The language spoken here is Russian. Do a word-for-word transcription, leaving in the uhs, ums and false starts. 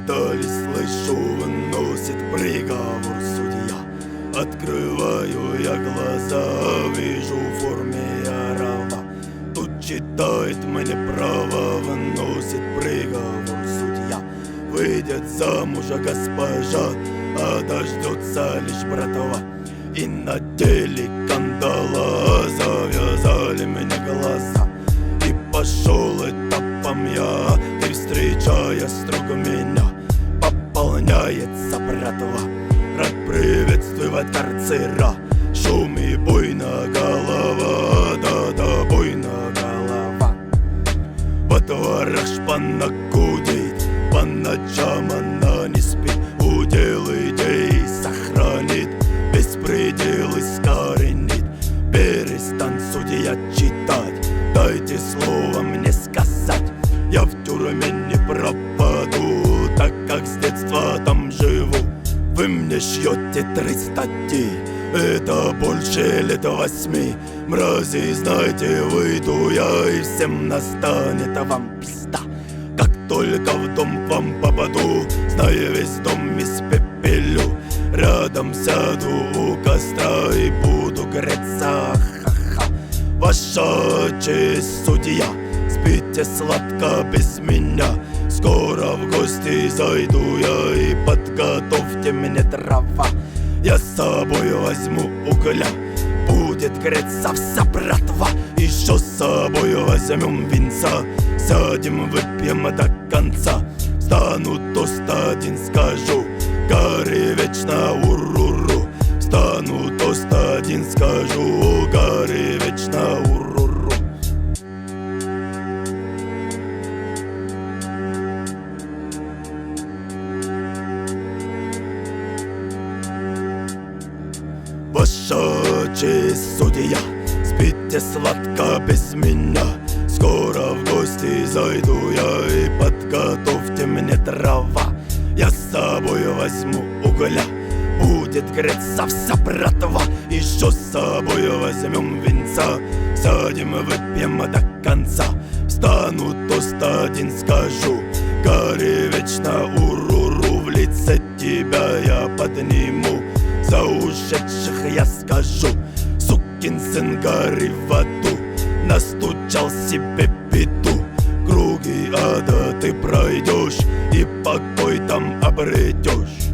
вдали слышу, выносит приговор судья. Открываю я глаза, вижу в форме я раба. Тут читает мне право, выносит приговор судья. Выйдет замуж госпожа, а дождется лишь братва. И надели кандала, завязали мне глаза. И пошел этапом я, и встречая строго меня, пополняется братва. Рад приветствовать карцера, шум и буйна голова, да-да, буйна голова. Во дворах шпана гудит, по ночам она не спит, удел идей сохранит, беспредел искоренит. Перестань, судья, читать, дайте слово мне сказать. Я в тюрьме не пропаду, так как с детства там живу. Вы мне шьете три статьи, это больше лет восьми. Мрази, знаете, выйду я, и всем настанет вам пизда. Как только в дом к вам попаду, знаю, весь дом испепелю. Рядом сяду у костра и буду греться, ха-ха. Ваша честь, судья, спите сладко без меня. Скоро в гости зайду я, и подготовьте мне дрова. Я с собой возьму угля, будет греться вся братва. Еще с собой возьмем винца, сядем, выпьем до конца. Стану тост один скажу, горе вечно уруру. Стану тост один скажу, горе вечно уруру. Ваша честь, судья, спите сладко без меня. Скоро в гости зайду я, и подготовьте мне дрова. Я с собой возьму угля, будет греться вся братва. Еще с собой возьмем винца, сядем, выпьем до конца. Встану, тост один скажу, горе вечно уруру. В лице тебя я подниму, за ушедших я скажу. Сукин сын, гори в аду, настучал себе беду. Круги ада ты пройдешь, и покой там обретешь.